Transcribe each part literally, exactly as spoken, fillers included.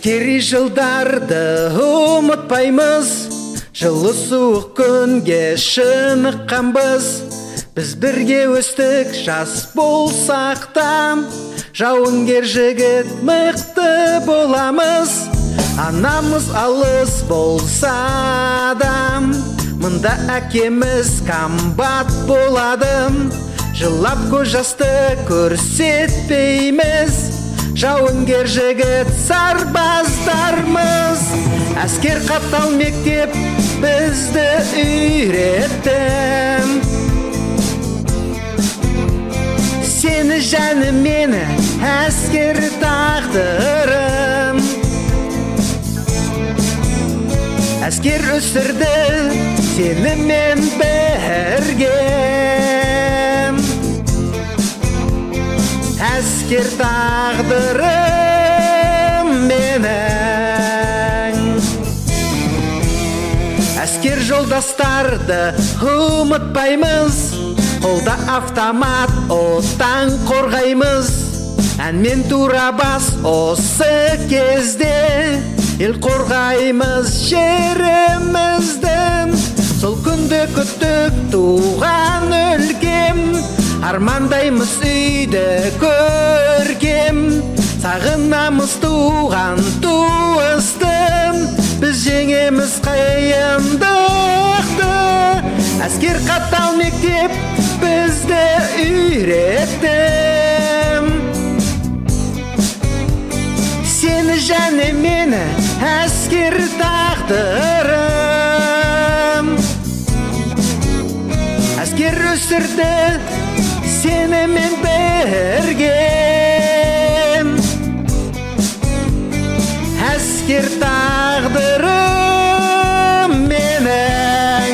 Әскери жылдарды ұмытпаймыз, жылы суық күнге шыныққанбыз. Біз бірге өстік жас болсақ та, жауынгер жігіт мықты боламыз. Анамыз алыс болса да, мұнда әкеміз қымбат болады. Жылап көз жасты көрсетпейміз, жауынгер жігіт сарбаздармыз. Әскер қатал мектеп бізді үйретті, сені және мені әскер тағдырым. Әскер өсірді сені мен бірге, әскер тағдырым менің. Әскер жолдастарды ұмытпаймыз, қолда автомат оттан қорғаймыз. Әнмен тура бас осы кезде, ел қорғаймыз жерімізді. Сол күнді күттік туған өлкем, армандаймыз үйді көркем. Сағынамыз туған туысты, біз жеңеміз қиындықты. Әскер қатал мектеп бізді үйретті, сені және мені әскер тағдырым. Әскер өсірді сені мен бірге, әскер тағдырым менің.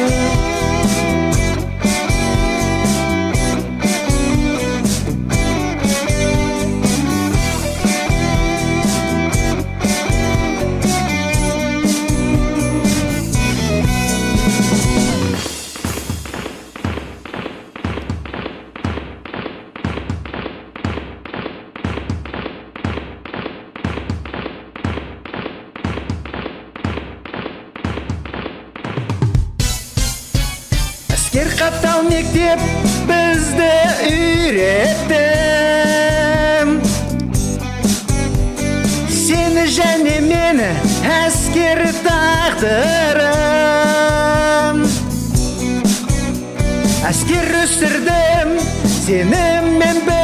Әскер қатал мектеп бізді үйретті, сені және мені әскер тағдырым. Әскер өсірдім сені мен